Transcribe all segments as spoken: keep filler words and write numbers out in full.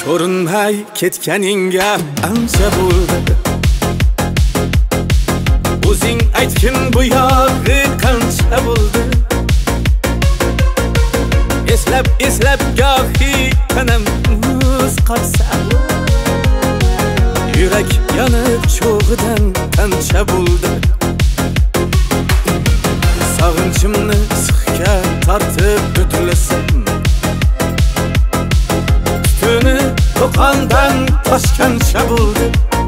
ko'rinmay ketganingga ancha bo'ldi. O'zing aytgin bu yog'i qancha bo'ldi. Eslab eslab gohi tanam muz qolsa, yurak yonib cho'g'idan qancha bo'ldi. Sog'inchimni sixga tortib o'tlasam, tutuni to'qondan toshgancha bo'ldi.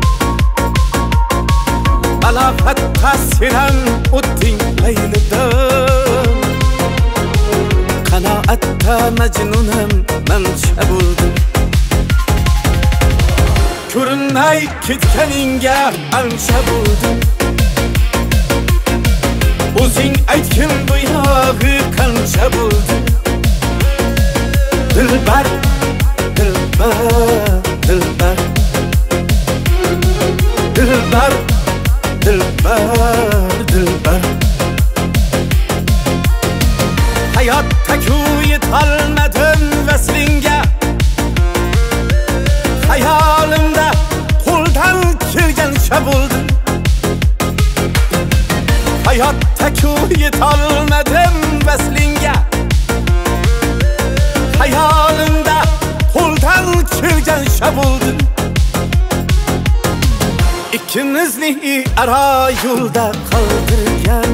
Balofat ta'siran o'tding laylidan, qanoatda majnunam mancha bo'ldi. Ko'rinmay ketganingga ancha bo'ldi. O'zing aytgin bu yog'i qancha bo'ldi. Dilbar, dilbar, dilbar, dilbar, dilbar, dilbar. Hayotda-ku yetolmadim vaslinga, hayolimda qo'ldan kelgancha bo'ldi. Hayotda-ku yetolmadim vaslinga, hayolimda qo'ldan kelgancha bo'ldi. İkimizni ara yo'lda qoldirgan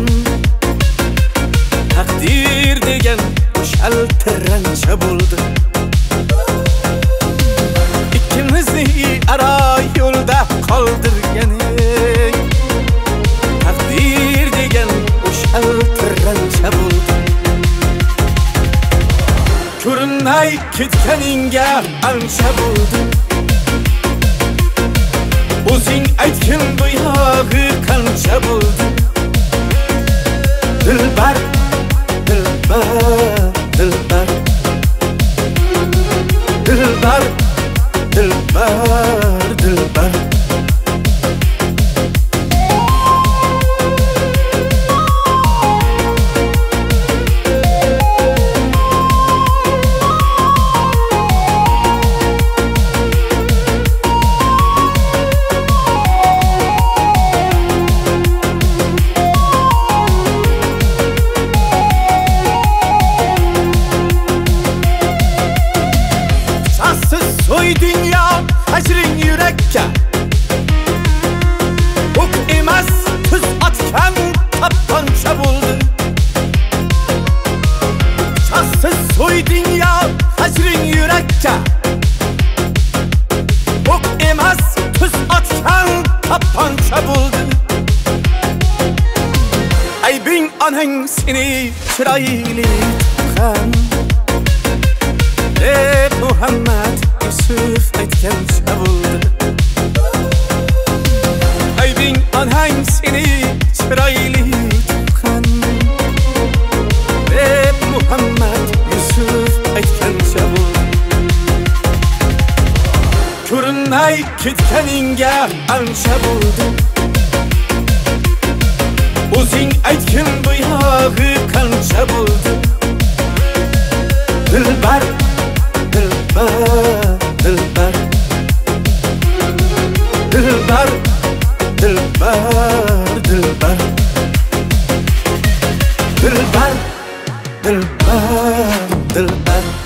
taqdir degan o'shaltirancha bo'ldi. İkimizni ara yo'lda qoldirgan taqdir degan o'shaltirancha bo'ldi. Ko'rinmay ketganingga ancha bo'ldi. O'zing aytgin bu yog'i qancha bo'ldi. Dilbar, dilbar, dilbar, dilbar, dilbar, dilbar. So'yding ya hajring yurakka, o'q emas tuz otgan tapponcha bo'ldi. Shassiz so'yding ya hajring yurakka, o'q emas tuz otgan tapponcha bo'ldi. Aybing onang seni chiroyli tuqqan, ey Muhammad Yusuf aytgancha bo'ldi. Aybing onang seni chiroyli tuqqan, deb Muhammad Yusuf aytgancha bo'ldi. Ko'rinmay ketganingga ancha bo'ldi. O'zing aytgin bu yog'i qancha bo'ldi. Dilbar, dilbar, dilbar, dilbar, dilbar, dilbar, dilbar, dilbar, dilbar.